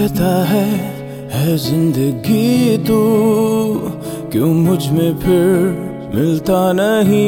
कहता है जिंदगी तू क्यों मुझ में फिर मिलता नहीं।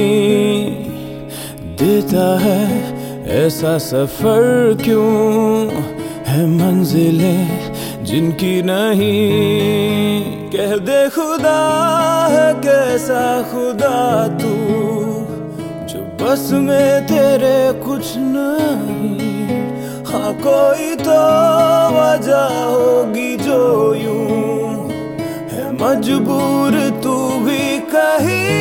देता है ऐसा सफर क्यों है मंजिलें जिनकी नहीं। कह दे खुदा है कैसा खुदा तू जो बस में तेरे कुछ नहीं। हाँ कोई तो वजह होगी जो यूं है मजबूर तू भी कहीं।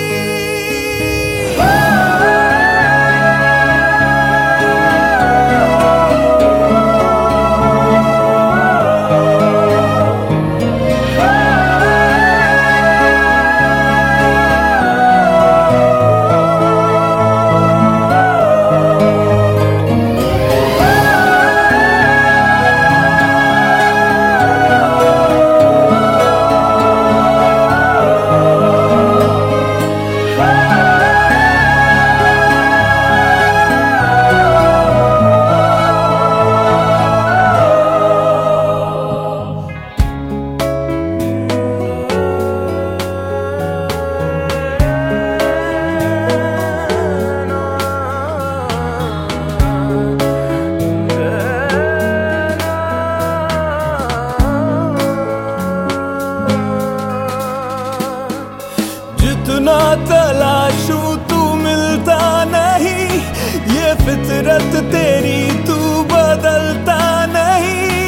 जितना तलाशूं तू मिलता नहीं। ये फितरत तेरी तू बदलता नहीं।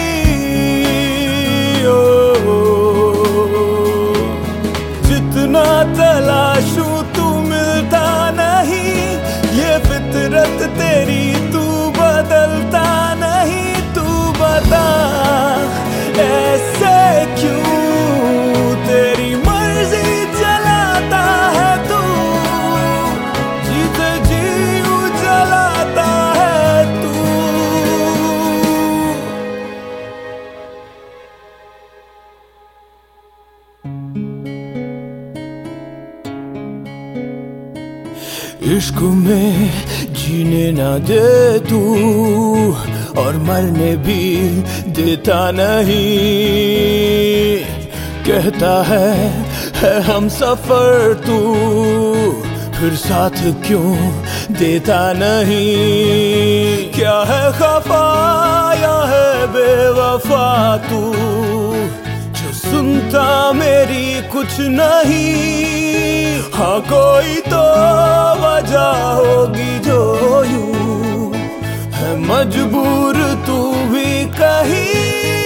जितना तलाशूं तू मिलता नहीं। ये फितरत तेरी तू बदलता नहीं। तू बता ऐसे क्यों तेरी मर्जी चलाता है तू। जीते जी जलाता है तू। इश्क में जीने ना दे तू और मरने भी देता नहीं। कहता है हम सफर तू फिर साथ क्यों देता नहीं। क्या है खफा या है बेवफा तू जो सुनता मेरी कुछ नहीं। हाँ कोई तो वजह होगी जो यूं है मजबूर तू भी कहीं।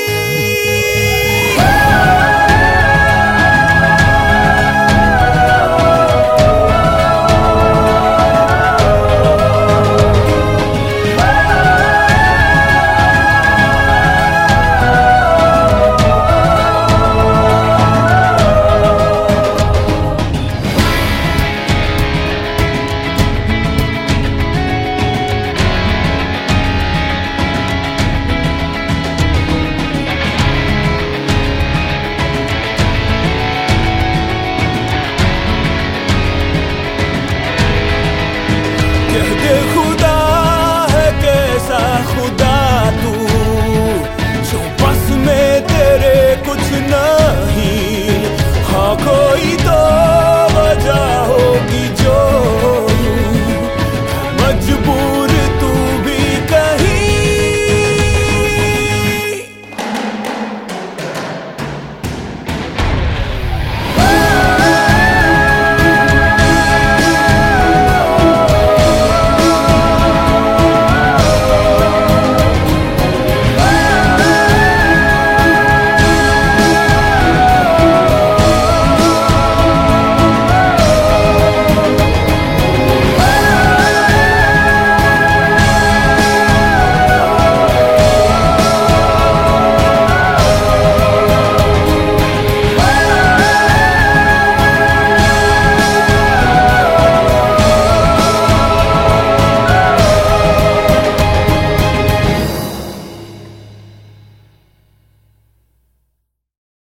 खुदा है कैसा खुदा तू जो बस में तेरे कुछ नहीं। हाँ कोई तो वजह होगी जो यूं मजबूर